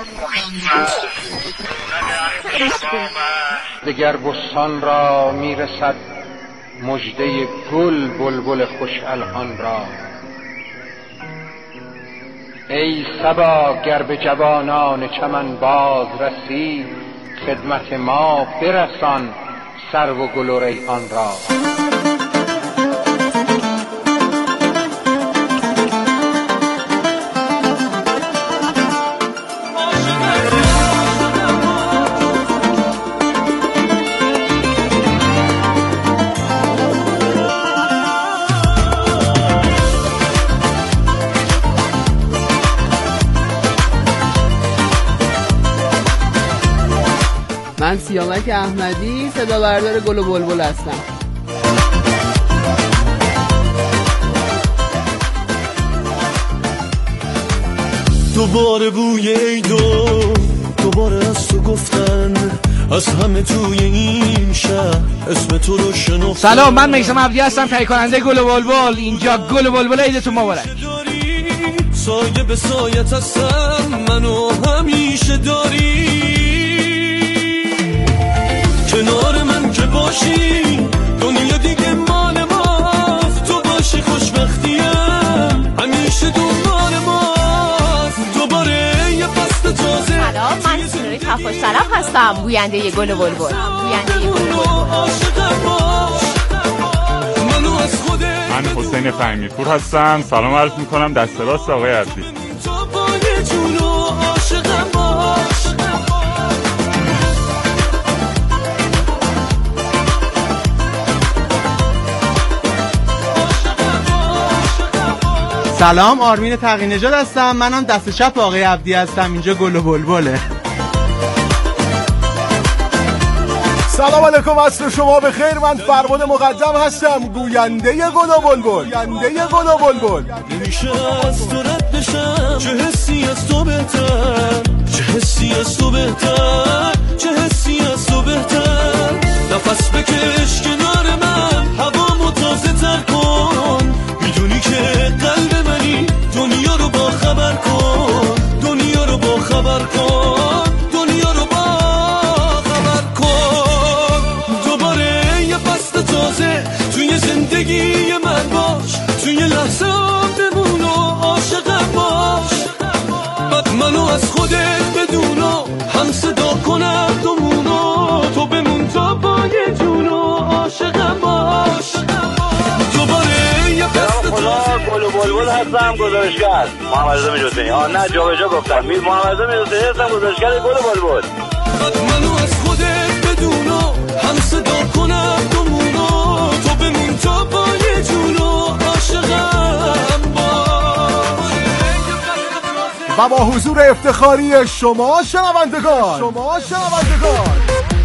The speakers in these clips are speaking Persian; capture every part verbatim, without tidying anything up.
دگر بستان را میرسد مژده گل بلبل خوش الحان را. ای صبا گر به جوانان چمن باز رسی، خدمت ما برسان سرو و گل و ریحان را. من سیامک احمدی، صدا بردار گل و بلبل هستم. دوباره بوی عیدو دوباره از تو گفتن، از همه توی این شهر اسم تو رو شنفتن. سلام، من میثم عبدی هستم، تهیه کننده گل و بلبل. اینجا گل و بلبل عیدتون مبارک. سایه به سایت هستم، منو همیشه داری کنار من که باشی، دنیا دیگه مال ماست. تو باشی خوشبختیم همیشه دنبال ماست. دوباره یه فصل تازه. سلام، من سنوری تفاش طلب هستم، گوینده ی گل و بلبل. گوینده ی گل و بلبل. من حسین فهمی‌پور هستم، سلام عرض میکنم دست راست آقای عبدی. سلام، آرمین تقی نژاد هستم، منم دست چپ آقای عبدی هستم، اینجا گل و بلبله. سلام علیکم، عصر شما بخیر. من فرباد مقدم هستم، گوینده ی گل و بلبل. گوینده ی گل و بلبل. نمیشه از تو رد بشم، چه حسی از تو بهتر، چه حسی از تو بهتر، چه حسی از تو بهتر. نفس بکش کنار من، هوامو تازه تر کن. میدونی که قلب منی، دنیا رو با خبر کن، دنیا رو با خبر کن، دنیا رو با خبر کن. دوباره یه فصل تازه توی زندگی من باش، توی لحظه بمون و عاشقم باش. بعد منو از خودت بدون و هم صدا کنم دومونو، تو بمون تا پای جون و عاشقم باش. دوباره یه فصل تازه. گل و بلبل هستم، گزارشگر محمد رضا میرحسینی. آ نه جابجا گفتم، میر محمد رضا میرحسینی هستم، گزارشگر گل و بلبل. بعد منو از خودت بدون و هم صدا کنم دومونو، تو بمون تا پای جون و عاشقم باش. و با حضور افتخاری شما شنوندگان شما شنوندگان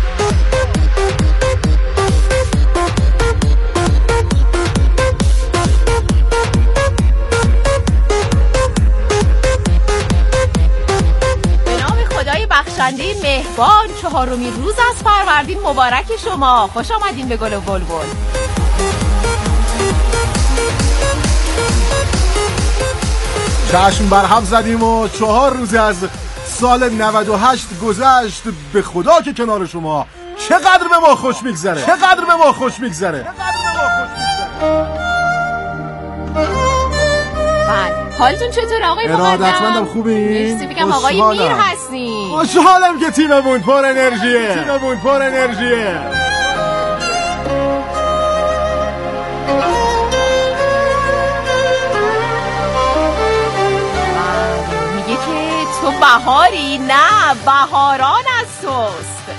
بخشنده مهربان، چهارمین روز از فروردین مبارک شما. خوش آمدین به گل و بلبل. چشم بر هم زدیم و چهار روز از سال نود و هشت گذشت. به خدا که کنار شما چقدر به ما خوش میگذره، چقدر به ما خوش میگذره. حالتون چطور آقای مقدم؟ ارادتمندم، خوبین؟ مرسی، بگم آقای میر هستین. خوشحالم که تیممون پر انرژیه. تیممون پر انرژیه. میگه که تو بهاری؟ نه، بهاران از توست.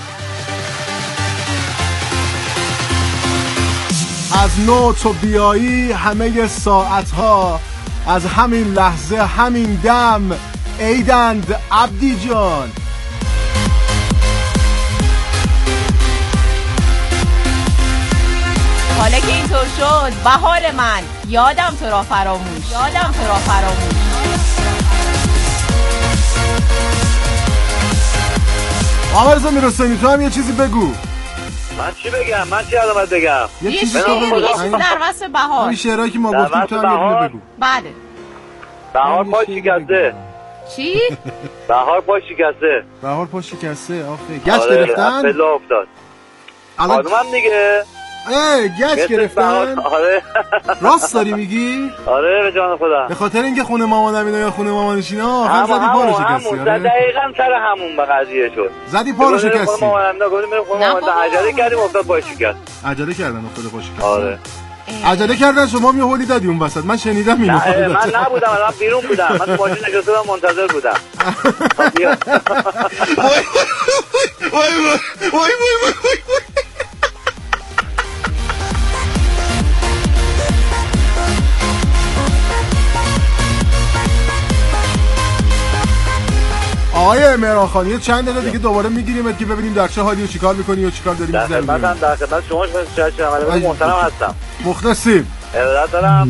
از نو تو بیایی همه ساعتها، از همین لحظه همین دم عیدند عبدی جان. حالا که اینطور شد بهار من، یادم تو را فراموش، یادم تو را فراموش. آقا رضا میرحسینی، تو هم یه چیزی بگو. من چی بگم؟ من چی علامت بگم؟ یه چیزی بگو در واسه بهار. این شعرهایی که ما گفتیم تو هم یه بگو. بله. بهار پای شکسته. چی؟ بهار پا شکسته. بهار پا شکسته آخه گچ گرفتن؟ آره افتاد. خانومم دیگه ای گچ گرفتن؟ آره راست داری میگی؟ آره به جان خدا. به خاطر اینکه خونه مامانم اینا یا خونه مامانش اینا هم زدی پا رو شکستی. دقیقاً سر همون به قضیه شد. زدی پا رو شکستی. خونه مامانم اینا گفتیم بریم خونه مامانم عجله کردیم افتاد پا شکست. عجله کردن افتاد پا شکست. آره. عجله کردن شما یه هولی دادی اون وسط. من شنیدم اینو. من نبودم، من بیرون بودم. من تو ماشین نشسته بودم منتظر بودم. وای وای وای وای وای. آقای مهران خان یه چند دقیقه دیگه دوباره میگیریمت که ببینیم در چه حالی و چیکار میکنی و چیکار داری می‌ذاری. در خدمتم، در خدمت شما شما شما محترم هستم. مخلصیم. ارادت دارم.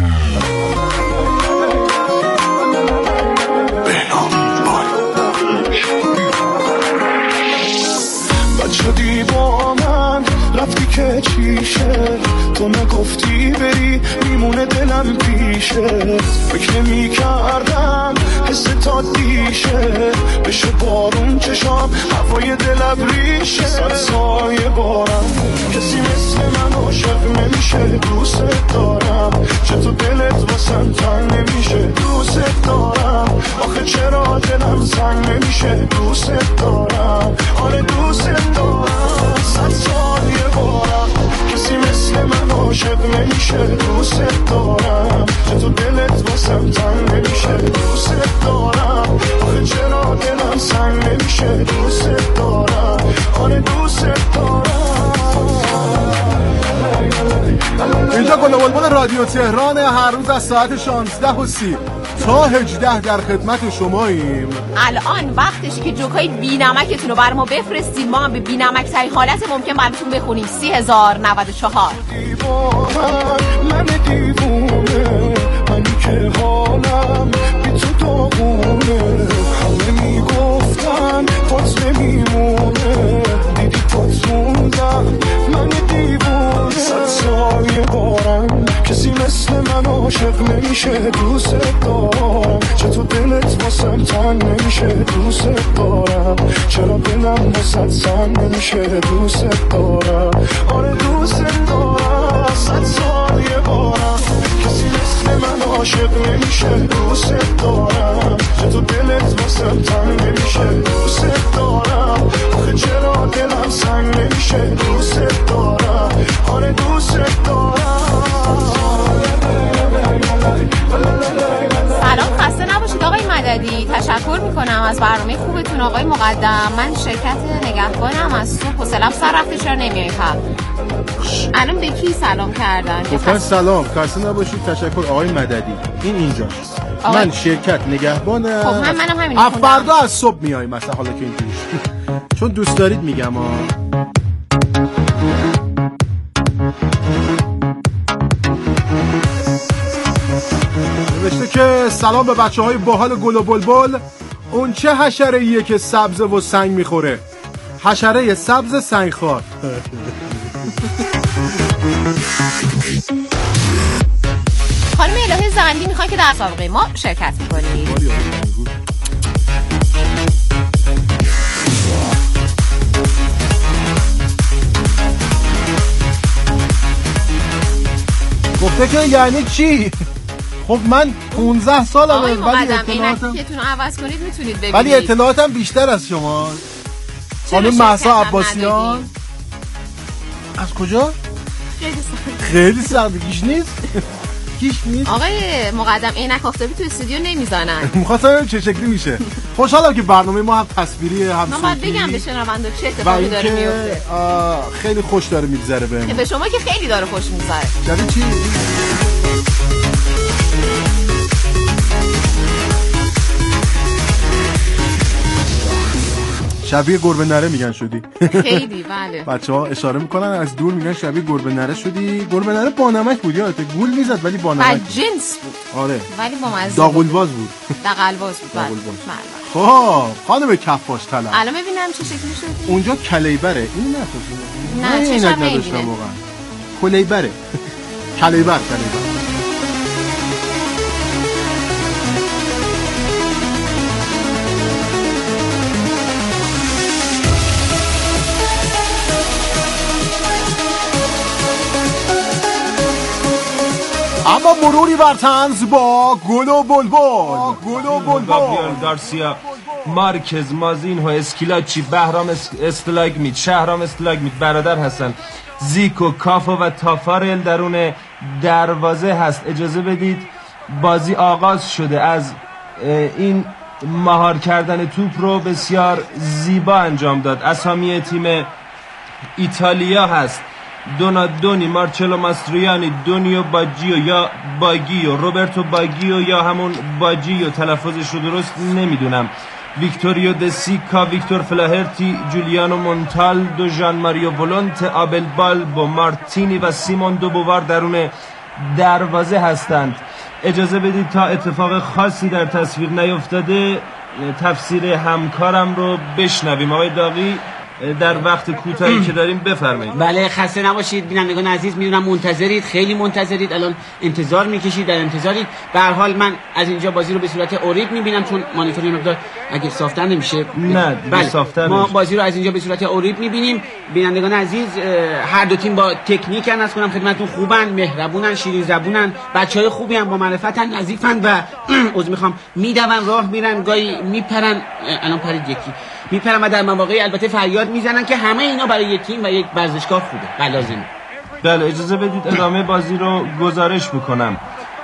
بچه دی با من رفتی که چیشه تو نگفتی بری میمونه دلم پیشه فکر میکردم حس تا دیشه بشه بارون چشام هوای دلم ریشه صد سایه بارم کسی مثل من عاشق نمیشه دوست دارم چطور دلت واسم تنگ نمیشه دوست دارم آخه چرا دلم سنگ نمیشه دوست دارم آره دوست دارم صد سایه بارم کسی مثل من عاشق نمیشه دوست دارم چطور دلت واسم تنگ نمیشه دوست دارم آخه چرا دلم سنگ نمیشه دوست دارم آره دوست دارم. اینجا گل بلبل رادیو تهران، هر روز از ساعت شانزده و سی تا هجده در خدمت شماییم. الان وقتشه که جوکای بی نمکتون رو بر ما بفرستید، ما هم به بی نمک ترین حالت ممکن براتون بخونیم. سی هزار نود و چهار. من دیوونه منی که حالم بی تو داغونه همه میگفتن پاس نمیمونه دیدی پاس موندم من دیوونه صد سایه بارم کسی مثل من عاشق نمیشه دوست دارم چطور دلت واسم تنگ نمیشه دوست دارم چرا دلم واسه سنگ نمیشه دوست دارم آره دوست دارم صد سایه بارم کسی مثل من عاشق نمیشه دوست دارم چطور دلت واسم تنگ نمیشه دوست دارم آخه چرا دلم سنگ نمیشه دوست دارم آره دوست دارم. سلام، خسته نباشید آقای مددی. تشکر میکنم از برنامه خوبتون آقای مقدم. من شرکت نگهبانم، از صبح حوصله‌ام سر رفته چرا نمیای خب. الان به کی سلام کردن؟ گفتن سلام، خسته نباشید تشکر آقای مددی. این اینجاست. آقای... من شرکت نگهبانم. خب هم منم همین میخونم. فردا از صبح میای مثلا حالا که اینجوری چون دوست دارید میگم ها. نوشته که سلام به بچه های باحال گل و بلبل. اون چه حشره ایه که سبز و سنگ میخوره؟ حشره سبز سنگ خوار. خانم الهه زندی میخوان که در مسابقه ما شرکت میکنید. گفته که یعنی چی؟ خب من پانزده سالمه ولی اطلاعاتم اینکتون عوض کنید میتونید ببینید. ولی اطلاعاتم بیشتر از شما. خانم مهسا عباسیان. از کجا؟ خیلی سخت. خیلی سخت گیش نیست؟ گیش نیست؟ آقای مقدم عینک آفتابی تو استودیو نمیزنن. می‌خواستم چه شکلی میشه. خوشحالم که برنامه ما هم تصویریه هم صوتی. من باید بگم به شنوندا چه اتفاقی داره میفته. خیلی خوش داره میگذره بهم. به شما که خیلی داره خوش میگذره. یعنی چی؟ شبیه گربه نره میگن شدی. خیلی بله. بچه‌ها اشاره میکنن از دور میگن شبیه گربه نره شدی. گربه نره با نمک بود، یادته گول میزد ولی با نمک. با جنس بود. آره. ولی با مزه. داغولباز بود. داغولباز بود. داغولباز. خب خانم کفاش طلب. الان ببینم چه شکلی شدی. اونجا کلیبره. اینو نخوشی. نه چشم نمیبینه. واقعا. کلیبره. کلیبر کلیبر. مروری بر طنز با گل و بلبل. گل و بلبل. گابریل گارسیا، مارکز، مازینهو، اسکیلاچی، بهرام استلاگمیت، شهرام استلاگمیت برادر هستن، زیکو، کافو و تافارل درون دروازه هست. اجازه بدید بازی آغاز شده. از این مهار کردن توپ رو بسیار زیبا انجام داد. اسامی تیم ایتالیا هست: دونادونی، مارچلو ماستریانی، دونیو باجیو یا باگیو، روبرتو باگیو یا همون باجیو، تلفظش رو درست نمیدونم، ویکتوریو دسیکا، ویکتور فلاهرتی، جولیانو مونتالدو، ژان ماریو ولونت، آبل بالبو، مارتینی و سیمون دوبوار درون دروازه هستند. اجازه بدید تا اتفاق خاصی در تصویر نیفتاده تفسیر همکارم رو بشنویم. آقای داغی در وقت کوتاهی که داریم بفرمایید. بله خسته نباشید بینندگان عزیز، میدونم منتظرید، خیلی منتظرید، الان انتظار میکشید، در انتظارید. به هر حال من از اینجا بازی رو به صورت اوریب میبینم چون مانیتور مقدار اگه صافتر نمیشه. نه بله صافتر ما نمیشه. بازی رو از اینجا به صورت اوریب میبینیم. بینندگان عزیز هر دو تیم با تکنیک ان، از کنم خدمتتون خوبن، مهربونن، شیرین زبونن، بچهای خوبی هم با معرفتن، نظیفن و عذر میخوام میدون، راه میرن، گاهی میپرن. الان پرید یکی میپرن و در مواقعی البته فریاد میزنن که همه اینا برای یک تیم و یک ورزشکار خوبه و لازمه. بله اجازه بدید ادامه بازی رو گزارش بکنم.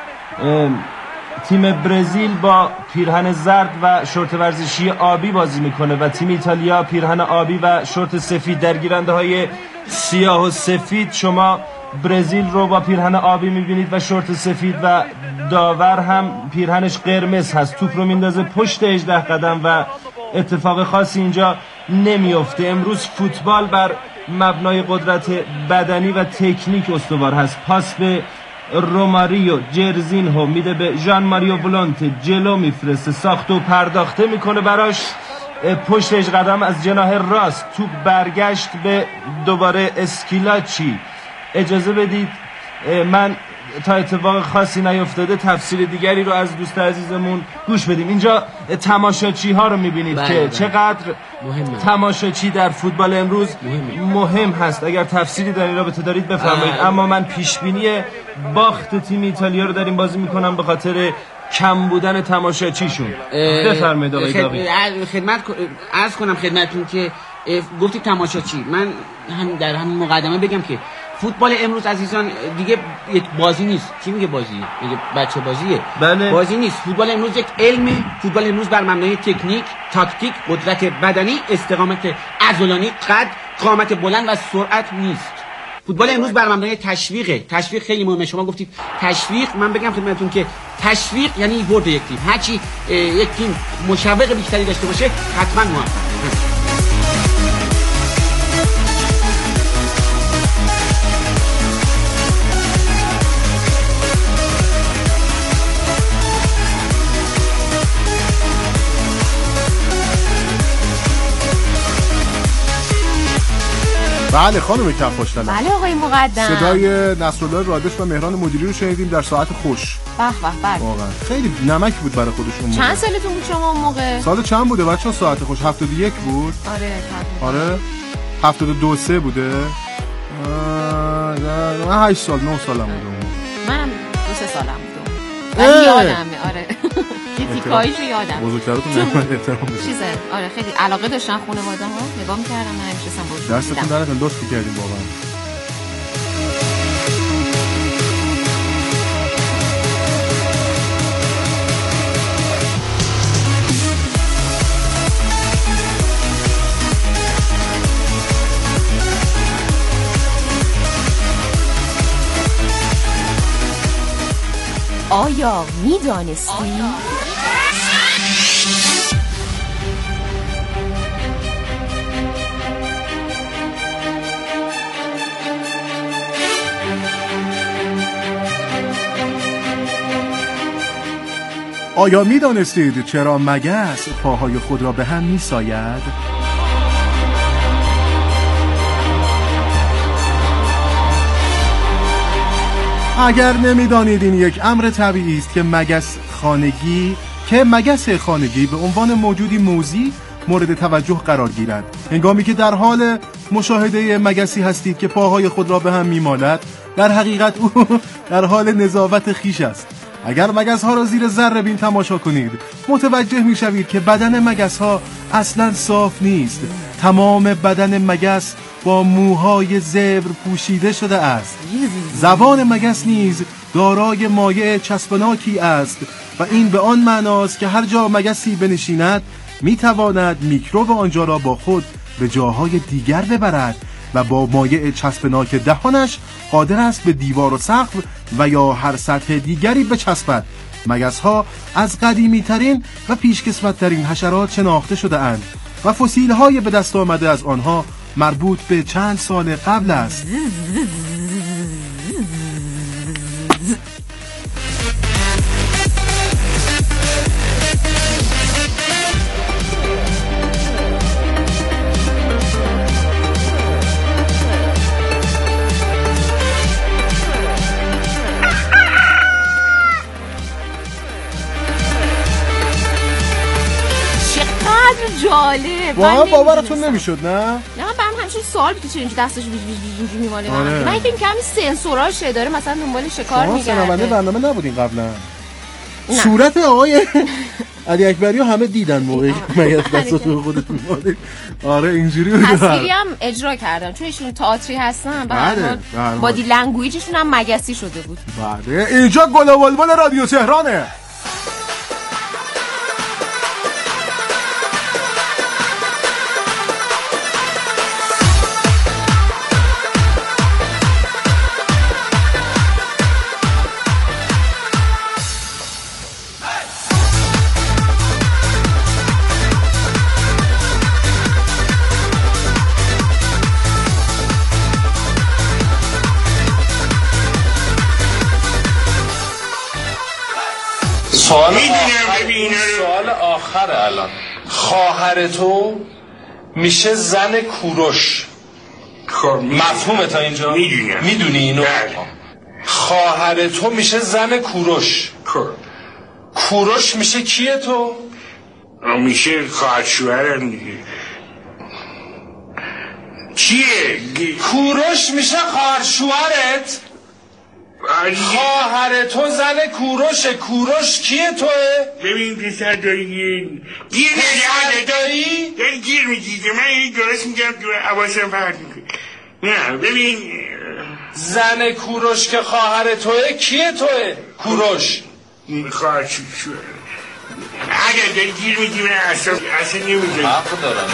تیم برزیل با پیرهن زرد و شورت ورزشی آبی بازی میکنه و تیم ایتالیا پیرهن آبی و شورت سفید. در گیرنده های سیاه و سفید شما برزیل رو با پیرهن آبی میبینید و شورت سفید و داور هم پیرهنش قرمز هست. توپ رو میندازه پشت هجده قدم و اتفاق خاصی اینجا نمیفته. امروز فوتبال بر مبنای قدرت بدنی و تکنیک استوار هست. پاس به روماریو، جرزینهو میده به ژان ماریو ولونت، جلو میفرسته، ساخته و پرداخته میکنه براش، پشت هجده قدم از جناح راست توپ برگشت به دوباره اسکیلاچی. اجازه بدید من تا اتفاق خاصی نیفتاده تفسیر دیگری رو از دوست عزیزمون گوش بدیم. اینجا تماشاچی ها رو میبینید بله که بله. چقدر مهمه. تماشاچی در فوتبال امروز مهمه. مهم هست. اگر تفسیری در این رابطه دارید بفرمایید. اما من پیشبینی باخت تیم ایتالیا رو در این بازی میکنم به خاطر کم بودن تماشاچیشون. بفرمایید آقای داغی. خدمت عرض کنم خدمتتون که گفتی تماشاچی، من هم در همین مقدمه بگم که فوتبال امروز عزیزان دیگه یک بازی نیست. کی میگه بازیه؟ میگه بچه بازیه. بله. بازی نیست. فوتبال امروز یک علمه. فوتبال امروز بر مبنای تکنیک، تاکتیک، قدرت بدنی، استقامت عضلانی، قد، قامت بلند و سرعت نیست. فوتبال امروز بر مبنای تشویقه. تشویق خیلی مهمه. شما گفتید تشویق، من بگم خدمتتون که تشویق یعنی برد یک تیم. هرچی یک تیم مشوق بیشتری داشته باشه حتما موفقه. بله خانم کفاشتلم. بله آقای مقدم. صدای نصرالله رادش و مهران مدیری رو شنیدیم در ساعت خوش. به به بله. واقعا خیلی نمک بود برای خودشون. چند سالتون بود شما اون موقع؟ سال چند بوده بچه‌ها ساعت خوش؟ هفتاد و یک بود. آره آره هفتاد و دو سه بوده. من هشت سال نه سالم بودم. منم دو سه سالم بودم. ولی یادمه. آره یه تیکاییشو یادم. بزرگتراتون نمی‌خواد احترام بدید. چیزه آره خیلی علاقه داشتن خانواده‌ها، نگاه می‌کردم من نمی‌شستم بزرگ. دستتون درتون لطف کردیم واقعا. آیا می‌دانستی؟ آیا می دانستید چرا مگس پاهای خود را به هم می ساید؟ اگر نمی دانید این یک امر طبیعی است که مگس خانگی که مگس خانگی به عنوان موجودی موذی مورد توجه قرار گیرد هنگامی که در حال مشاهده مگسی هستید که پاهای خود را به هم میمالد، در حقیقت او در حال نظافت خیش است. اگر مگس ها را زیر ذره بین تماشا کنید متوجه می شوید که بدن مگس ها اصلا صاف نیست. تمام بدن مگس با موهای زبر پوشیده شده است. زبان مگس نیز دارای مایع چسبناکی است و این به آن معناست که هر جا مگسی بنشیند می تواند میکروب آنجا را با خود به جاهای دیگر ببرد و با مایع چسبناک دهانش قادر است به دیوار و سقف و یا هر سطح دیگری بچسبد. مگس ها از قدیمی ترین و پیشکسوت ترین حشرات شناخته شده اند و فسیل های به دست آمده از آنها مربوط به چند سال قبل است. جالب. واقعا باورتون نمیشد نه؟ نه من برام همچین سوال بود که چرا اینجوری دستش بیج بیج بیج اینجوری میماله. آره. من فکر کمی سنسوراش داره مثلا دنبال شکار میگرده. شما سنونده برنامه نبودین قبلا؟ صورت آقای علی اکبری همه دیدن موقعی مگه دستاتون خودتون میمالید. آره اینجوری بود. تصویری هم اجرا کردم چون ایشون تئاتری هستن به هر حال بادی لنگویجشون هم مگسی شده بود. بله اینجا گل و بلبل رادیو تهرانه. سوال آخر سوال آخر الان خواهر تو میشه زن کوروش. مفهومه تا اینجا؟ میدونم. میدونی اینو؟ خواهر تو میشه زن کوروش. کوروش میشه کیه تو؟ میشه خواهر شوهرم دیگه. کیه؟ کوروش میشه خواهر شوهرت؟ خواهر تو زن کوروشه. کوروش کیه توه؟ ببین پسر دایی گیر پسر دایی؟ داری گیر میگیده من این درست میگم که حواسم پرت میکنه. نه ببین زن کوروش که خواهر توه کیه توه؟ کوروش خواهر شوهر. اگر داری گیر میگی من اصلا اصلا نمیدونم. حق دارم.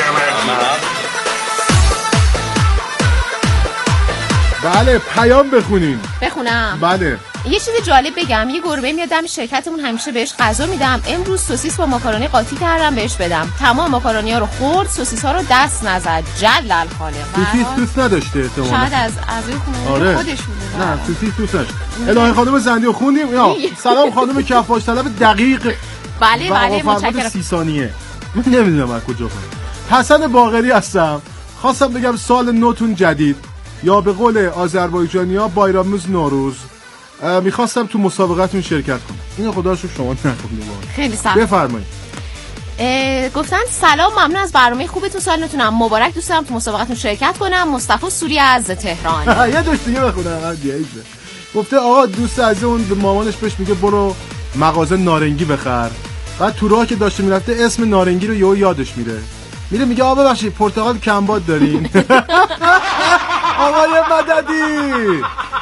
بله پیام بخونین. بخونم. بله. یه چیز جالب بگم. یه گربه میاد دم شرکتمون همیشه بهش غذا میدم. امروز سوسیس با ماکارونی قاطی کردم بهش بدم. تمام ماکارونی ها رو خورد، سوسیس ها رو دست نزد. جلل الخالق. سوسیس دوست نداشته احتمالاً. شاید از اعضای خانواده آره. خودش بوده. نه سوسیس دوست داشت. الهی خانم زندی رو خوندیم. یا سلام خانم کفاش طلب دقیق. بله بله متشکرم. سی ثانیه. من نمیدونم از کجا کنم. حسن باقری هستم. خواستم بگم سال نوتون جدید یا به قول آذربایجانی‌ها بایراموز نوروز. میخواستم تو مسابقتون شرکت کنم. اینو خدا رو شما نخوندید. خیلی سخت. بفرمایید. گفتن سلام ممنون از برنامه خوبتون. سالتونم مبارک. دوست دارم تو مسابقتون شرکت کنم. مصطفی سوری از تهران. یه دوست دیگه بخونم. گفته آقا دوست عزیزمون به مامانش بهش میگه برو مغازه نارنگی بخر. بعد تو راه که داشته میرفته اسم نارنگی رو یهو یادش میره. میره میگه آقا ببخشید پرتقال کمباد دارین؟ آقای مددی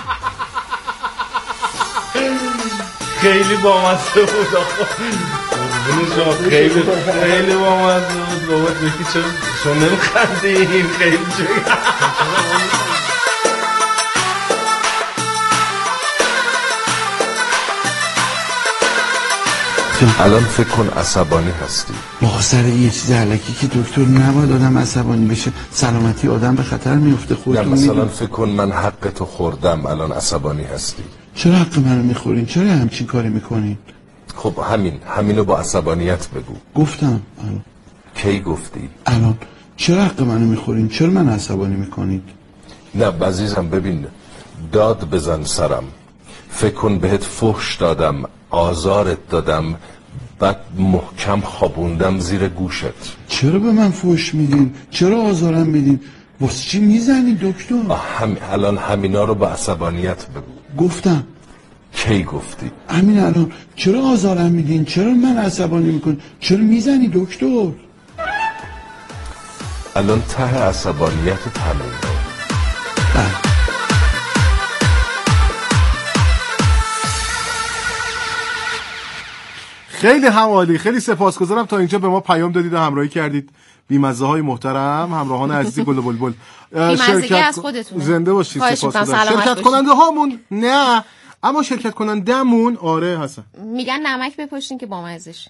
خیلی بامزه بود آقا. خیلی خیلی بامزه بود بابا. دیگه چون چون نمیخندیم خیلی جوری. الان فکر کن عصبانی هستی. با سر یه چیز علکی که دکتر نباید آدم عصبانی بشه، سلامتی آدم به خطر میفته. خودتون مثلا میدون. فکر کن من حق تو خوردم الان عصبانی هستی. چرا حق منو میخورین؟ چرا همچین کاری میکنین؟ خب همین همینو با عصبانیت بگو. گفتم الان. کی گفتی؟ الان. چرا حق منو میخورین؟ چرا من عصبانی میکنید؟ نه عزیزم ببین داد بزن سرم. فکر کن بهت فحش دادم، آزارت دادم، بعد محکم خوابوندم زیر گوشت. چرا به من فحش میدین؟ چرا آزارم میدین؟ واسه چی میزنی دکتر؟ هم... الان همینا رو با عصبانیت بگو. گفتم. کی گفتی؟ همین الان. چرا آزارم میدین؟ چرا من عصبانی میکن؟ چرا میزنی دکتر؟ الان ته عصبانیت تموم. خیلی همالی، خیلی سپاسگزارم تا اینجا به ما پیام دادید و همراهی کردید. بی‌مزه های محترم، همراهان عزیزی گل و بلبل. بی‌مزگی از خودتونه. زنده باشید. سپاسگزارم. شرکت کننده هامون نه، اما شرکت کنندمون آره حسن. میگن نمک بپاشین که بامزه.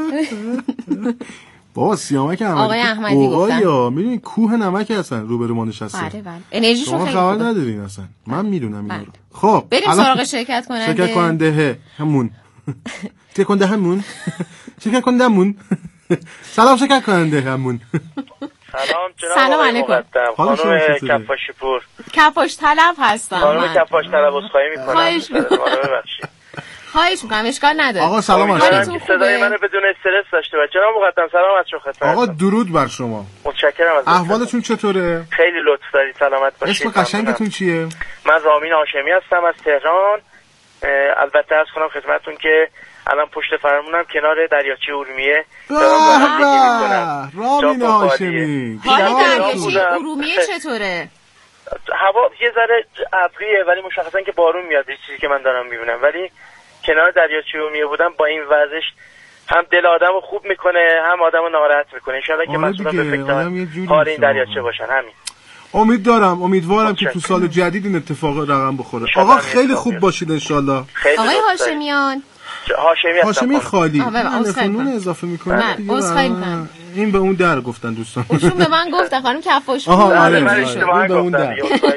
بابا سیامک احمدی آقای احمدی گفتن یا میدونی کوه نمک هستن روبرو ما نشسته. بله بله انرژیشون خیلی خبر ندارین اصلا. من میدونم اینا رو. خب بریم سراغ شرکت کننده. شرکت کننده همون شرکت کننده همون شرکت کننده همون سلام شرکت کننده همون. سلام جناب. سلام علیکم. خانم کفاشی پور. کفاش طلب هستم. خانم کفاش طلب عذرخواهی میکنم. خواهش میکنم. خواهش میکنم اشکال نداره. آقا سلام علیکم. صدای منو بدون استرس داشته باش. جناب مقدم سلامت شو خدمت. آقا درود بر شما. متشکرم از احوالتون چطوره؟ خیلی لطف دارید. سلامت باشید. اسم قشنگتون چیه؟ من رامین هاشمی هستم از تهران. البته عرض کنم خدمتتون که الان پشت فرمونم کنار دریاچه ارومیه دارم زندگی میکنم. رامین هاشمی. حال دریاچه ارومیه چطوره؟ هوا یه ذره ابریه ولی مشخصا که بارون میاد، یه چیزی که من دارم میبینم. ولی کنار دریاچه ارومیه بودم با این وضعش هم دل آدمو خوب میکنه هم آدمو ناراحت میکنه. ان شاءالله که مسئولا به فکر حال این دریاچه باشن. همین. امید دارم امیدوارم که تو سال جدید این اتفاق رقم بخوره. آقا خیلی خوب باشید ان شاءالله. آقای هاشمیان هاشمی هاشمی خالی فنون اضافه میکنه دیگه. این به اون در گفتن دوستان. ایشون به من گفت خانم کفاش. آها آره من اشتباه گفتم.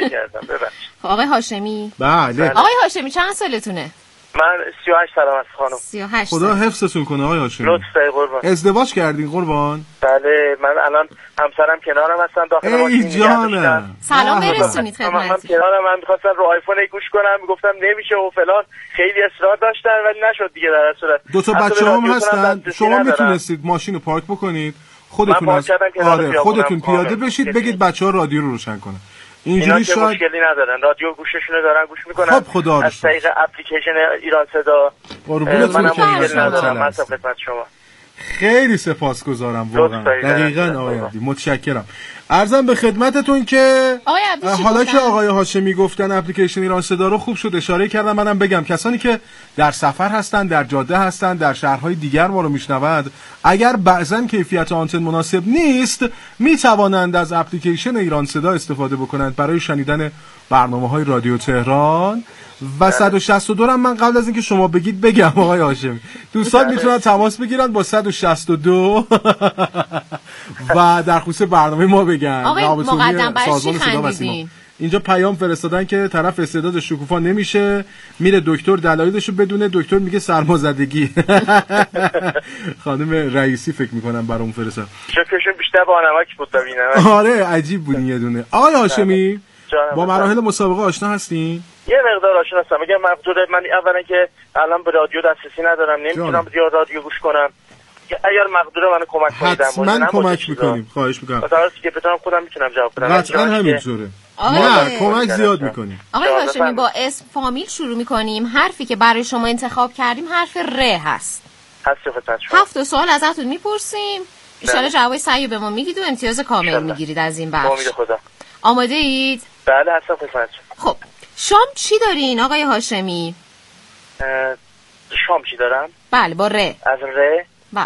آقای هاشمی. بله. آقای هاشمی چند سالتونه؟ من سی و هشت سالم است خانم. سی و هشت. خدا حفظتون کنه آقای هاشمی. لطف دارید قربان. ازدواج کردین قربان؟ بله من الان همسرم کنارم هستن داخل ماشین. ای جانم. سلام برسونید خدمت. من کنارم من می‌خواستم رو آیفون گوش کنم میگفتم نمیشه و فلان خیلی اصرار داشتن ولی نشد دیگه. در صورت دو تا بچه‌هام هستن شما میتونستید ماشین رو پارک بکنید خودتون از آره خودتون پیاده بشید بگید بچه‌ها رادیو رو روشن کنن. اینجوری شاید مشکلی ندارن رادیو گوششونو دارن گوش میکنن. خب خدا رو از طریق اپلیکیشن ایران صدا. قربونتون مشکلی ندارم. من خدمت شما خیلی سپاسگزارم واقعا. دقیقاً آقای عبدی متشکرم. عرضم به خدمتتون که حالا که آقای هاشمی گفتن اپلیکیشن ایران صدا رو خوب شد اشاره کردم منم بگم کسانی که در سفر هستن در جاده هستن در شهرهای دیگر ما رو میشنوند اگر بعضن کیفیت آنتن مناسب نیست میتوانند از اپلیکیشن ایران صدا استفاده بکنند برای شنیدن برنامه‌های رادیو تهران و صد و شصت و دو هم من قبل از اینکه شما بگید بگم آقای هاشمی دوستان میتونن تماس بگیرن با صد و شصت و دو و در خصوص برنامه ما بگن. آقای مقدم برای چی خندیدین؟ اینجا پیام فرستادن که طرف استعداد شکوفا نمیشه میره دکتر دلایلشو بدونه دکتر میگه سرمازدگی. خانم رئیسی فکر میکنم برام فرستاد. شکرشون بیشتر با نمک بود ببینم. آره عجیب بود یه دونه. آقای هاشمی با مراحل مسابقه آشنا هستین؟ یه مقدار آشنا هستم. میگم مقدوره من اولا که الان به رادیو دسترسی ندارم نمیتونم زیاد رادیو گوش کنم. اگر مقدوره منو کمک کنید حتما کمک میکنیم خواهش میکنم. مثلا که بتونم خودم میتونم جواب بدم. قطعا همینطوره. نه کمک زیاد میکنیم. آقای هاشمی با اسم فامیل شروع میکنیم. حرفی که برای شما انتخاب کردیم حرف ر هست. هفت سوال ازتون میپرسیم. ان شاءالله جواب صحیح به ما میگید و امتیاز کامل میگیرید از این بخش. امید خدا. آماده اید؟ بله هستم خدمتتون. خب شام چی دارین آقای هاشمی؟ شام چی دارم؟ بله با ر. از ر؟ بله.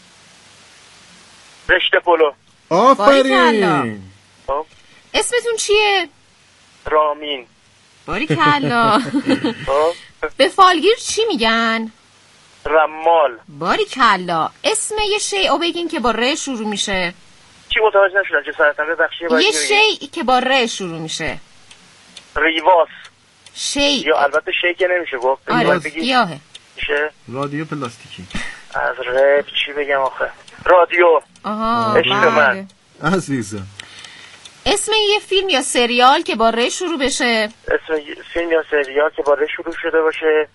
رشته پلو. آفرین. اسمتون چیه؟ رامین. باریکلا. به فالگیر چی میگن؟ رمال. باریکلا. اسم یه شیء بگین که با ر شروع میشه. چی متوجه نشدم جسارتم ببخشید. یه شیء که با ر شروع میشه. ریواس. شیء. یا البته شیء که نمیشه گفت. آره گیاهه. میشه؟ رادیو پلاستیکی. از ر چی بگم آخه؟ رادیو. آها. عشق من. عزیزم. اسم یه فیلم یا سریال که با ر شروع بشه. اسم فیلم یا سریال که با ر شروع شده باشه.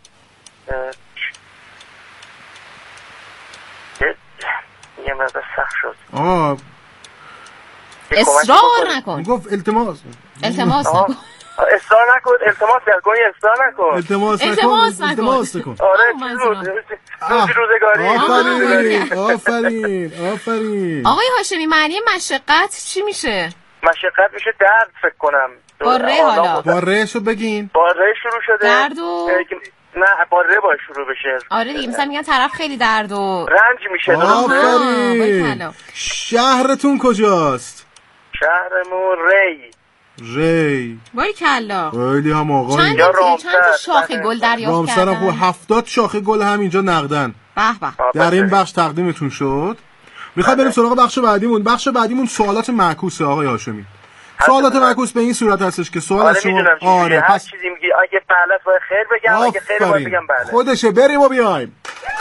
یه مقدار سخت شد. آه اصرار نکن. گفت التماس التماس نکن. اصرار نکن، التماس نکن، اصرار نکن. التماس نکن. التماس نکن. التماس نکن. آره روزی روزگاری. آفرین آفرین آفرین. آقای هاشمی معنی مشقت چی میشه؟ مشقت میشه درد فکر کنم. با ره حالا. با رهشو بگین. با ره شروع شده. درد و نه با ره باید شروع بشه. آره دیگه مثلا میگن طرف خیلی درد و رنج میشه. آفرین. شهرتون کجاست؟ شهرمون ری. ری. باری کلا. خیلی هم آقا. چند تا چند تا شاخه گل دریافت کردن؟ رامسر هم هفتاد شاخه گل هم اینجا نقدن. به به. در این بخش تقدیمتون شد. میخوای بریم سراغ بخش بعدیمون. بخش بعدیمون سوالات معکوسه آقای هاشمی. سوالات معکوس به این صورت هستش که سوال از شما آره هر چیزی میگی اگه بله باید خیر بگم اگه خیر باید بگم بله. خودشه بریم و بیایم.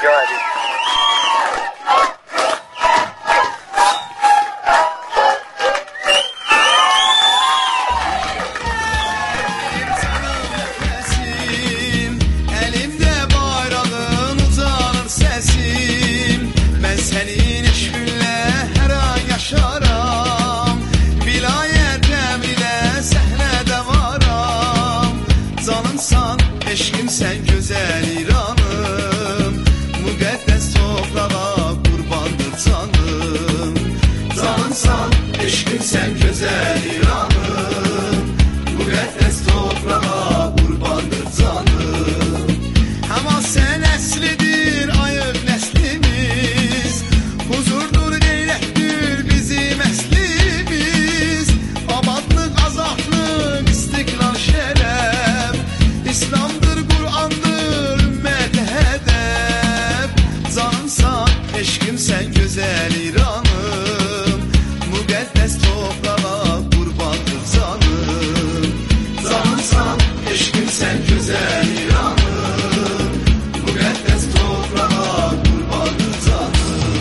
Sen güzel İran'ım, mukaddes toprağa kurbandır canım. Canımsan, eşkim sen güzel İran'ım, mukaddes toprağa kurbandır canım. Ama sen eslidir ayıp neslimiz, huzurdur eylektir bizim eslimiz. Abadlık, azatlık, istikrar, şeref, İslam'dır, Kur'an'dır, ümmete hedef. Canımsan, eşkim sen güzel İran'ım, mukaddes toprağa kurbandır canım. Canımsan, eşkim sen güzel İran'ım, mukaddes toprağa kurbandır canım.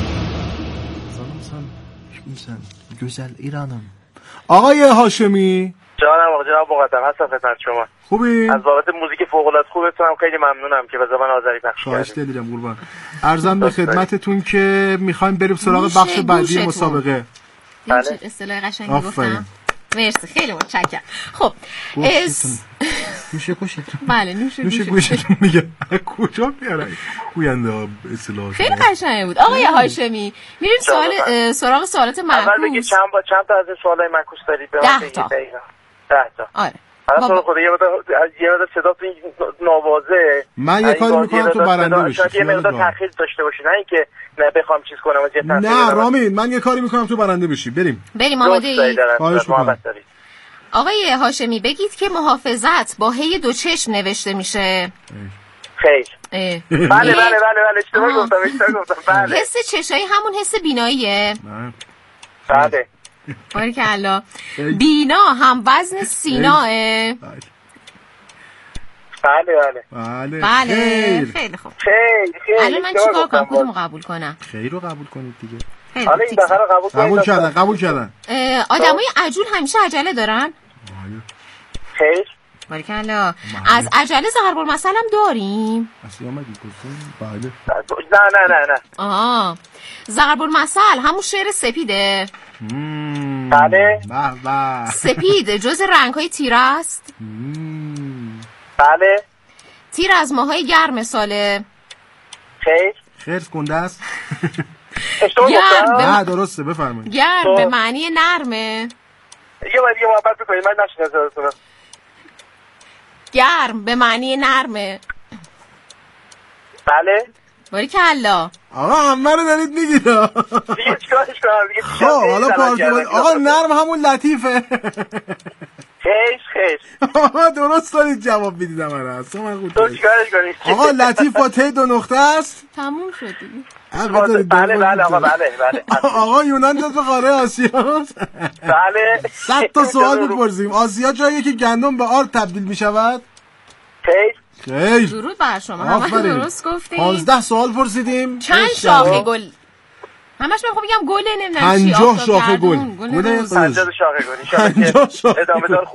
Canımsan, eşkim sen güzel İran'ım. آقای هاشمی جانم آقا جناب مقدم هستم خدمت شما. خوبی؟ از بابت موزیک فوق العاده خوبتون هم خیلی ممنونم که به زبان آذری پخش کردید. خواهش دلیلم قربان. عرضم به خدمتتون که میخوایم بریم سراغ بخش بعدی مسابقه. بله. اصطلاح قشنگی گفتم. مرسی خیلی متشکرم. خب اس میشه گوشتون. بله نوشه نوشه گوشتون میگه کجا میارن گوینده اصطلاح خیلی قشنگه بود. آقای هاشمی میریم سوال سراغ سوالات معکوس. اول بگید چند با چند تا از این سوالای معکوس دارید به من بگید. ده تا. آره. حالا تو خود یه مقدار یه مقدار صداتون نوازه. من یه کاری میکنم تو برنده بشی. شاید یه مقدار تأخیر داشته باشی، نه اینکه نه بخوام چیز کنم از یه تأخیر. نه رامین من یه کاری میکنم تو برنده بشی. بریم. بریم آماده ای؟ خواهش میکنم. آقای هاشمی بگید که محافظت با هی دو چشم نوشته میشه. خیر. بله بله بله بله اشتباه گفتم اشتباه گفتم بله. حس چشایی همون حس بیناییه؟ بله. باریکلا. بینا هم وزن سیناه؟ بله بله. بله. بله خیلی خوب. خیر خیر. الان من چیکار کنم؟ کدومو قبول کنم؟ خیر رو قبول کنید دیگه. حالا این دفعه رو قبول کنید. قبول کردن قبول کردن. آدمای عجول همیشه عجله دارن؟ خیر. باریکلا. از عجله ضرب المثل هم داریم؟ اصلا اومدی گفتم بله. نه نه نه نه. آها. ضرب المثل همون شعر سپیده؟ بله. بله. سپید جز رنگ‌های تیره است؟ بله. تیر از ماهای گرم ساله؟ خیر. خرس گنده است؟ گرم. نه درسته بفرمایید. گرم به معنی نرمه؟ یه بار دیگه محبت بکنید من نشناسم. گرم به معنی نرمه؟ بله. باریکلا. آقا همه رو دارید میگید. دیگه چیکارش کنم دیگه؟ خب حالا پارتی آقا نرم همون لطیفه. خیر خیر. آقا درست دارید جواب میدید من اصلا من خود. تو چیکارش کنید؟ آقا لطیف با ته دو نقطه است؟ تموم شد دیگه. بله بله آقا بله بله. آقا یونان جزو قاره آسیاست؟ بله. صد تا سوال میپرسیم. آسیا جاییه که گندم به آرد تبدیل میشود؟ خیر. خیر. درود بر شما. همه درست گفتید. پانزده سوال پرسیدیم. چند شاخه گل؟ همش من خب میگم گل نمیدونم چی. پنجاه شاخه گل. گل پنجاه شاخه گل. ان شاء الله ادامه دار